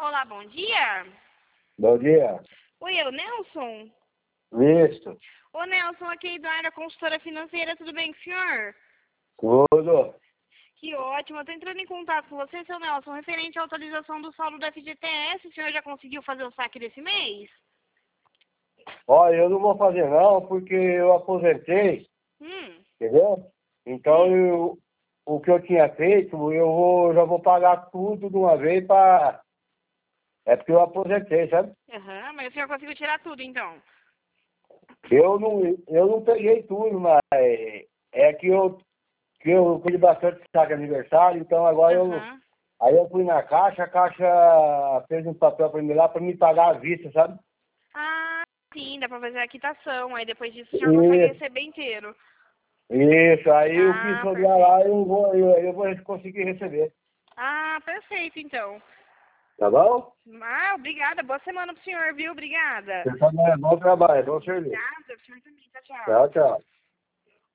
Olá, bom dia. Bom dia. Oi, é o Nelson? Visto. Ô, Nelson, aqui é Eduardo, a consultora financeira, tudo bem com o senhor? Tudo. Que ótimo, eu tô entrando em contato com você, seu Nelson, referente à atualização do saldo do FGTS, o senhor já conseguiu fazer o saque desse mês? Olha, eu não vou fazer não, porque eu aposentei, entendeu? Então, o que eu tinha feito, já vou pagar tudo de uma vez para... É porque eu aposentei, sabe? Aham, mas o senhor conseguiu tirar tudo, então? Eu não peguei tudo, mas é que eu fui bastante saco de aniversário, então agora Aham. aí eu fui na Caixa, a Caixa fez um papel para mim lá para me pagar à vista, sabe? Ah, sim, dá pra fazer a quitação, aí depois disso o senhor consegue E receber inteiro. Isso, aí o que Ah, sobrar lá perfeito. eu vou conseguir receber. Ah, perfeito, então. Tá bom? Ah, obrigada, boa semana pro senhor, viu? Obrigada. Você também é bom trabalho, é bom serviço. Obrigada, pro senhor também, tchau, tchau. Tchau, tchau.